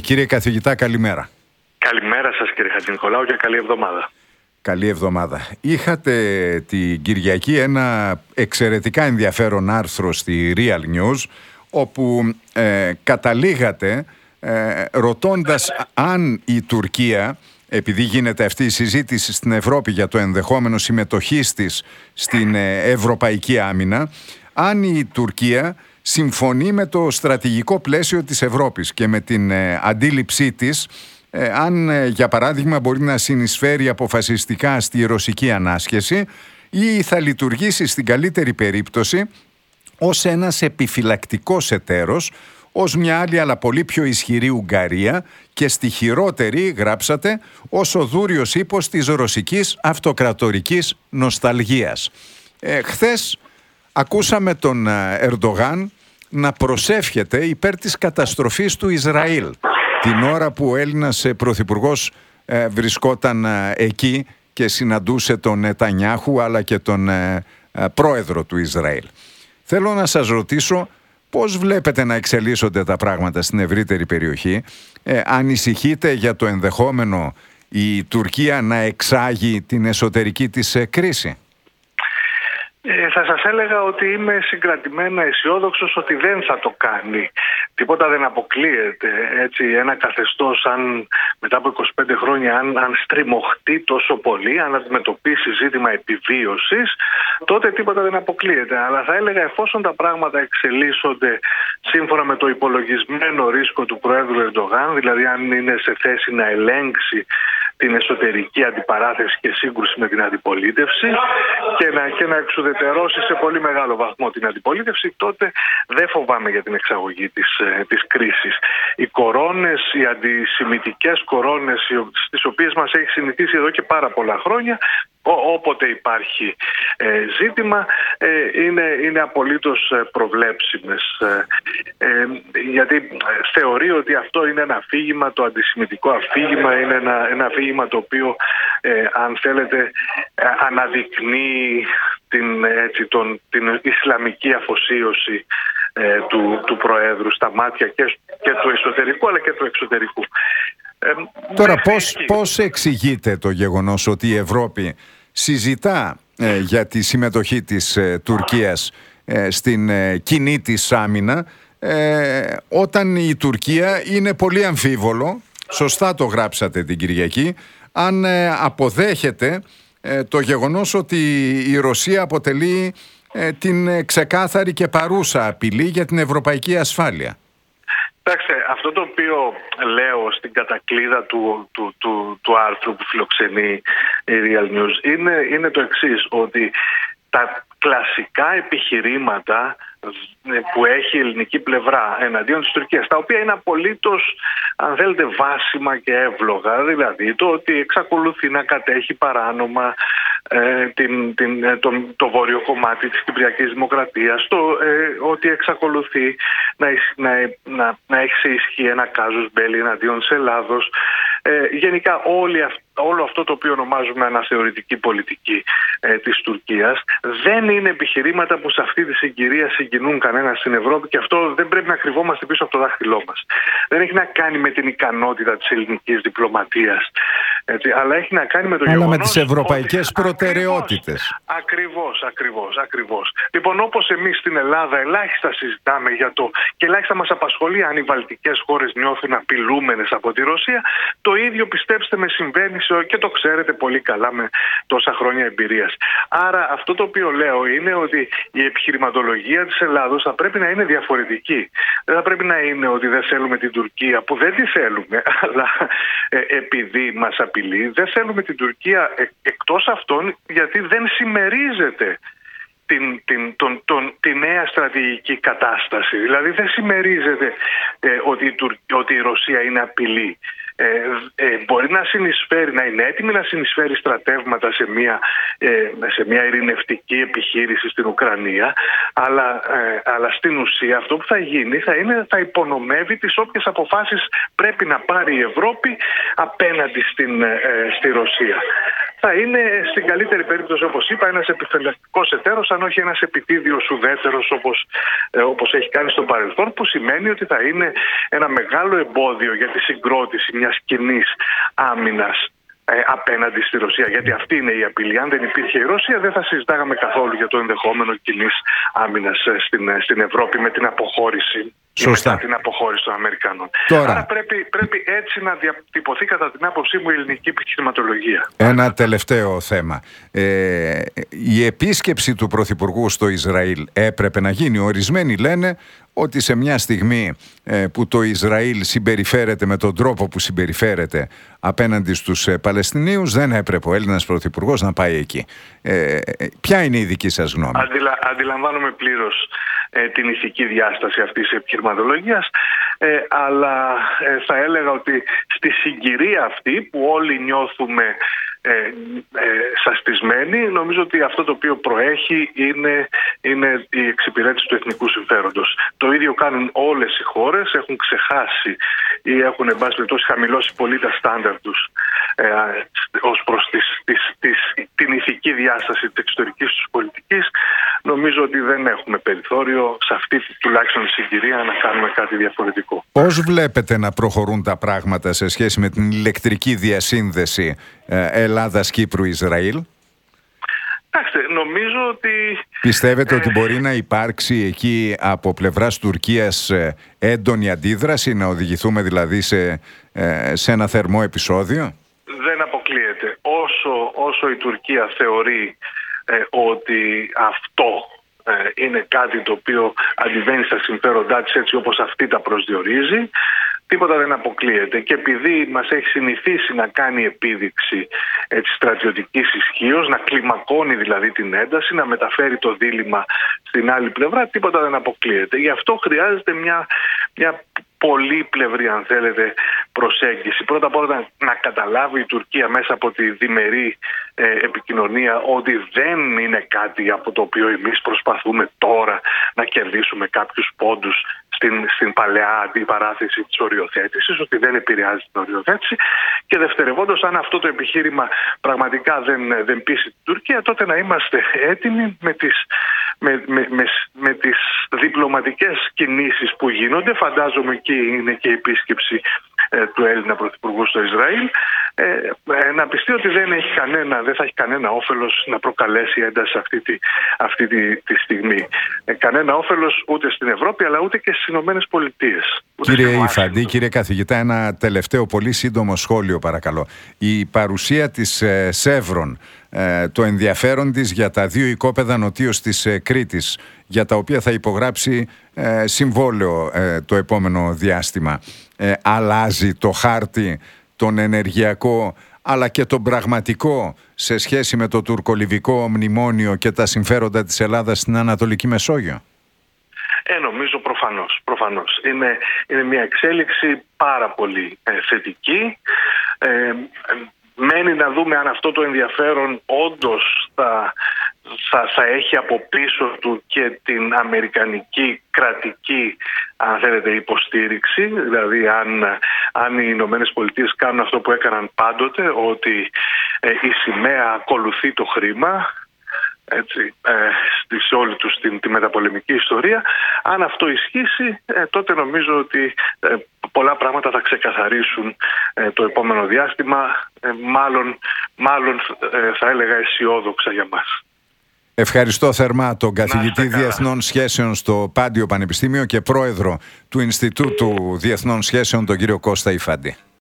Κύριε καθηγητά, καλημέρα. Καλημέρα σας κύριε Χατζηνικολάου και καλή εβδομάδα. Καλή εβδομάδα. Είχατε την Κυριακή ένα εξαιρετικά ενδιαφέρον άρθρο στη Real News, όπου καταλήγατε ρωτώντας αν η Τουρκία, επειδή γίνεται αυτή η συζήτηση στην Ευρώπη για το ενδεχόμενο συμμετοχής της στην ευρωπαϊκή άμυνα, αν η Τουρκία συμφωνεί με το στρατηγικό πλαίσιο της Ευρώπης και με την αντίληψή της, αν για παράδειγμα μπορεί να συνεισφέρει αποφασιστικά στη ρωσική ανάσχεση ή θα λειτουργήσει στην καλύτερη περίπτωση ως ένας επιφυλακτικός εταίρος, ως μια άλλη αλλά πολύ πιο ισχυρή Ουγγαρία και στη χειρότερη, γράψατε, ως ο δούριος ύπος της ρωσικής αυτοκρατορικής νοσταλγίας. Χθες ακούσαμε τον Ερντογάν να προσεύχεται υπέρ της καταστροφής του Ισραήλ την ώρα που ο Έλληνας πρωθυπουργός βρισκόταν εκεί και συναντούσε τον Νετανιάχου αλλά και τον πρόεδρο του Ισραήλ. Θέλω να σας ρωτήσω πώς βλέπετε να εξελίσσονται τα πράγματα στην ευρύτερη περιοχή. Ανησυχείτε για το ενδεχόμενο η Τουρκία να εξάγει την εσωτερική της κρίση? Θα σας έλεγα ότι είμαι συγκρατημένα αισιόδοξος ότι δεν θα το κάνει. Τίποτα δεν αποκλείεται. Έτσι, ένα καθεστώς, αν μετά από 25 χρόνια, αν στριμωχτεί τόσο πολύ, αν αντιμετωπίσει ζήτημα επιβίωσης, τότε τίποτα δεν αποκλείεται. Αλλά θα έλεγα, εφόσον τα πράγματα εξελίσσονται σύμφωνα με το υπολογισμένο ρίσκο του Προέδρου Ερντογάν, δηλαδή αν είναι σε θέση να ελέγξει την εσωτερική αντιπαράθεση και σύγκρουση με την αντιπολίτευση και να εξουδετερώσει σε πολύ μεγάλο βαθμό την αντιπολίτευση, τότε δεν φοβάμαι για την εξαγωγή της κρίσης. Οι κορώνες, οι αντισημιτικές κορώνες, στις οποίες μας έχει συνηθίσει εδώ και πάρα πολλά χρόνια, όποτε υπάρχει ζήτημα, είναι απολύτως προβλέψιμες. Γιατί θεωρεί ότι αυτό είναι ένα αφήγημα, το αντισημιτικό αφήγημα είναι ένα αφήγημα το οποίο, αν θέλετε, αναδεικνύει την ισλαμική αφοσίωση του Προέδρου στα μάτια και του εσωτερικού αλλά και του εξωτερικού. Τώρα πώς εξηγείται το γεγονός ότι η Ευρώπη συζητά για τη συμμετοχή της Τουρκίας στην κοινή της άμυνα, όταν η Τουρκία είναι πολύ αμφίβολο, σωστά το γράψατε την Κυριακή, αν αποδέχεται το γεγονός ότι η Ρωσία αποτελεί την ξεκάθαρη και παρούσα απειλή για την ευρωπαϊκή ασφάλεια? Κοιτάξτε, αυτό το οποίο λέω στην κατακλείδα του άρθρου που φιλοξενεί η Real News είναι το εξής, ότι τα κλασικά επιχειρήματα που έχει η ελληνική πλευρά εναντίον της Τουρκίας, τα οποία είναι απολύτως, αν θέλετε, βάσιμα και εύλογα, δηλαδή το ότι εξακολουθεί να κατέχει παράνομα το βόρειο κομμάτι της Κυπριακής Δημοκρατίας, ότι εξακολουθεί να έχει σε ισχύ ένα κάζους μπέλι εναντίον της Ελλάδος, γενικά όλο αυτό το οποίο ονομάζουμε αναθεωρητική πολιτική της Τουρκίας δεν είναι επιχειρήματα που σε αυτή τη συγκυρία συγκινούν κανένα στην Ευρώπη, και αυτό δεν πρέπει να κρυβόμαστε πίσω από το δάχτυλό μας. Δεν έχει να κάνει με την ικανότητα της ελληνικής διπλωματίας, αλλά έχει να κάνει με το γεγονός... Αλλά με τις ευρωπαϊκές προτεραιότητες. Ακριβώς. Λοιπόν, όπως εμείς στην Ελλάδα ελάχιστα συζητάμε και ελάχιστα μας απασχολεί αν οι βαλτικές χώρες νιώθουν απειλούμενες από τη Ρωσία, το ίδιο, πιστέψτε με, συμβαίνει και το ξέρετε πολύ καλά με τόσα χρόνια εμπειρίας. Άρα αυτό το οποίο λέω είναι ότι η επιχειρηματολογία της Ελλάδος θα πρέπει να είναι διαφορετική. Δεν θα πρέπει να είναι ότι δεν θέλουμε την Τουρκία, που δεν τη θέλουμε, αλλά επειδή μας απειλεί, δεν θέλουμε την Τουρκία εκτός αυτών γιατί δεν συμμερίζεται τη νέα στρατηγική κατάσταση. Δηλαδή δεν συμμερίζεται ότι η Ρωσία είναι απειλή. Μπορεί να συνεισφέρει, να είναι έτοιμη να συνεισφέρει στρατεύματα σε μια ειρηνευτική επιχείρηση στην Ουκρανία, αλλά στην ουσία αυτό που θα γίνει θα υπονομεύει τις όποιες αποφάσεις πρέπει να πάρει η Ευρώπη απέναντι στη Ρωσία. θα είναι στην καλύτερη περίπτωση, όπως είπα, ένας επιφυλακτικός εταίρος, αν όχι ένας επιτίδιος ουδέτερος όπως έχει κάνει στο παρελθόν, που σημαίνει ότι θα είναι ένα μεγάλο εμπόδιο για τη συγκρότηση μιας κοινής άμυνας απέναντι στη Ρωσία. Γιατί αυτή είναι η απειλή. Αν δεν υπήρχε η Ρωσία, δεν θα συζητάγαμε καθόλου για το ενδεχόμενο κοινής άμυνας στην Ευρώπη με την αποχώρηση. Σωστά. Μετά την αποχώρηση των Αμερικανών. Τώρα, άρα πρέπει έτσι να διατυπωθεί, κατά την άποψή μου, η ελληνική επιχειρηματολογία. Ένα τελευταίο θέμα. Η επίσκεψη του Πρωθυπουργού στο Ισραήλ έπρεπε να γίνει. Ορισμένοι λένε ότι σε μια στιγμή που το Ισραήλ συμπεριφέρεται με τον τρόπο που συμπεριφέρεται απέναντι στους Παλαιστινίους, δεν έπρεπε ο Έλληνας Πρωθυπουργός να πάει εκεί. Ποια είναι η δική σας γνώμη? Αντιλαμβάνομαι πλήρως την ηθική διάσταση αυτής της επιχειρηματολογίας, αλλά θα έλεγα ότι στη συγκυρία αυτή που όλοι νιώθουμε σαστισμένοι, νομίζω ότι αυτό το οποίο προέχει είναι η εξυπηρέτηση του εθνικού συμφέροντος. Το ίδιο κάνουν όλες οι χώρες, έχουν ξεχάσει ή έχουν, εν πάση περιπτώσει, χαμηλώσει πολύ τα στάνταρ τους ως προς την ηθική διάσταση της εξωτερικής τους πολιτικής. Νομίζω ότι δεν έχουμε περιθώριο σε αυτή τουλάχιστον συγκυρία να κάνουμε κάτι διαφορετικό. Πώς βλέπετε να προχωρούν τα πράγματα σε σχέση με την ηλεκτρική διασύνδεση Ελλάδας-Κύπρου-Ισραήλ? Νομίζω ότι... Πιστεύετε ότι μπορεί να υπάρξει εκεί από πλευράς Τουρκίας έντονη αντίδραση, να οδηγηθούμε δηλαδή σε ένα θερμό επεισόδιο? Δεν αποκλείεται. Όσο η Τουρκία θεωρεί ότι αυτό είναι κάτι το οποίο αντιβαίνει στα συμφέροντά της έτσι όπως αυτή τα προσδιορίζει, τίποτα δεν αποκλείεται. Και επειδή μας έχει συνηθίσει να κάνει επίδειξη στρατιωτικής ισχύως, να κλιμακώνει δηλαδή την ένταση, να μεταφέρει το δίλημμα στην άλλη πλευρά, τίποτα δεν αποκλείεται. Γι' αυτό χρειάζεται μια πολύπλευρη, αν θέλετε, προσέγγιση. Πρώτα απ' όλα να καταλάβει η Τουρκία μέσα από τη διμερή επικοινωνία ότι δεν είναι κάτι από το οποίο εμείς προσπαθούμε τώρα να κερδίσουμε κάποιους πόντους στην παλαιά αντιπαράθεση της οριοθέτησης, ότι δεν επηρεάζει την οριοθέτηση. Και δευτερευόντως, αν αυτό το επιχείρημα πραγματικά δεν πείσει την Τουρκία, τότε να είμαστε έτοιμοι με τις διπλωματικές κινήσεις που γίνονται. Φαντάζομαι εκεί είναι και η επίσκεψη του Έλληνα Πρωθυπουργού στο Ισραήλ, να πιστεί ότι δεν θα έχει κανένα όφελος να προκαλέσει ένταση αυτή τη στιγμή. Κανένα όφελος ούτε στην Ευρώπη αλλά ούτε και στις Ηνωμένες Πολιτείες. Κύριε Ιφαντή, κύριε καθηγητά, ένα τελευταίο πολύ σύντομο σχόλιο παρακαλώ. Η παρουσία της Σεύρον, το ενδιαφέρον της για τα δύο οικόπεδα νοτίως της Κρήτης, για τα οποία θα υπογράψει συμβόλαιο το επόμενο διάστημα, αλλάζει το χάρτη, τον ενεργειακό αλλά και τον πραγματικό σε σχέση με το τουρκολιβικό μνημόνιο και τα συμφέροντα της Ελλάδας στην Ανατολική Μεσόγειο? Νομίζω προφανώς. Είναι μια εξέλιξη πάρα πολύ θετική. Μένει να δούμε αν αυτό το ενδιαφέρον όντως θα έχει από πίσω του και την αμερικανική κρατική, αν θέλετε, υποστήριξη. Δηλαδή αν οι Ηνωμένες Πολιτείες κάνουν αυτό που έκαναν πάντοτε, ότι η σημαία ακολουθεί το χρήμα, έτσι, σε όλη τους τη μεταπολεμική ιστορία. Αν αυτό ισχύσει, τότε νομίζω ότι πολλά πράγματα θα ξεκαθαρίσουν το επόμενο διάστημα, μάλλον θα έλεγα αισιόδοξα για μας. Ευχαριστώ θερμά τον καθηγητή Διεθνών Σχέσεων στο Πάντιο Πανεπιστήμιο και πρόεδρο του Ινστιτούτου Διεθνών Σχέσεων, τον κύριο Κώστα Ιφαντή.